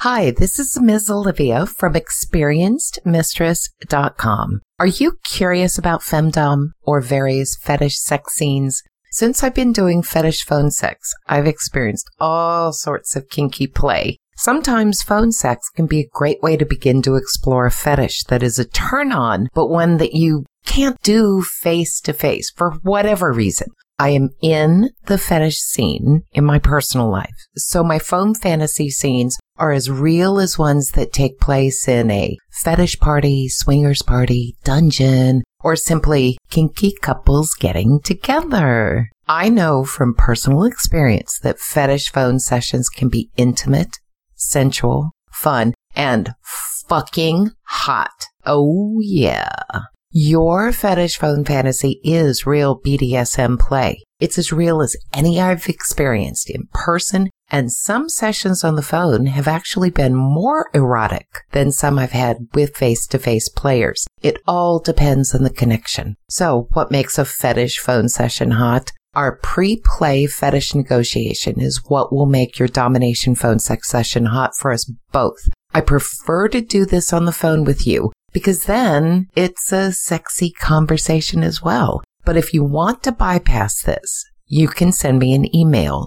Hi, this is Ms. Olivia from ExperiencedMistress.com. Are you curious about femdom or various fetish sex scenes? Since I've been doing fetish phone sex, I've experienced all sorts of kinky play. Sometimes phone sex can be a great way to begin to explore a fetish that is a turn-on, but one that you can't do face-to-face for whatever reason. I am in the fetish scene in my personal life, so my phone fantasy scenes are as real as ones that take place in a fetish party, swingers party, dungeon, or simply kinky couples getting together. I know from personal experience that fetish phone sessions can be intimate, sensual, fun, and fucking hot. Oh yeah. Your fetish phone fantasy is real BDSM play. It's as real as any I've experienced in person, and some sessions on the phone have actually been more erotic than some I've had with face-to-face players. It all depends on the connection. So what makes a fetish phone session hot? Our pre-play fetish negotiation is what will make your domination phone sex session hot for us both. I prefer to do this on the phone with you because then it's a sexy conversation as well. But if you want to bypass this, you can send me an email,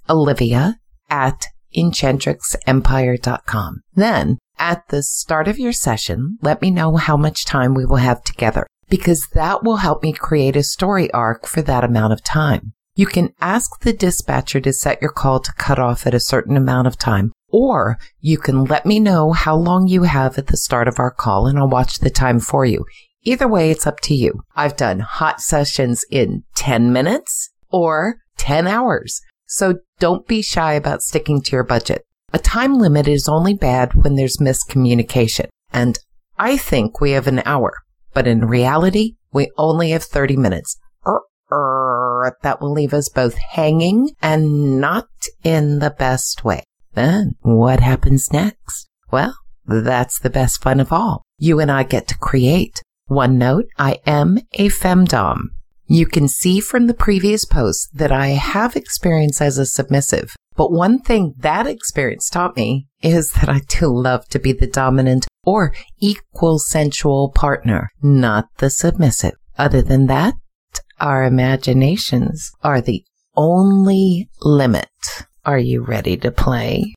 olivia@enchantrixempire.com. Then, at the start of your session, let me know how much time we will have together, because that will help me create a story arc for that amount of time. You can ask the dispatcher to set your call to cut off at a certain amount of time, or you can let me know how long you have at the start of our call and I'll watch the time for you. Either way, it's up to you. I've done hot sessions in 10 minutes or 10 hours. So don't be shy about sticking to your budget. A time limit is only bad when there's miscommunication. And I think we have an hour, but in reality, we only have 30 minutes. That will leave us both hanging and not in the best way. Then what happens next? Well, that's the best fun of all. You and I get to create. One note, I am a femdom. You can see from the previous post that I have experience as a submissive. But one thing that experience taught me is that I do love to be the dominant or equal sensual partner, not the submissive. Other than that, our imaginations are the only limit. Are you ready to play?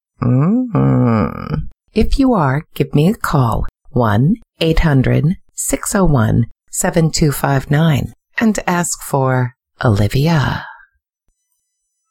If you are, give me a call, 1-800-601-7259, and ask for Olivia.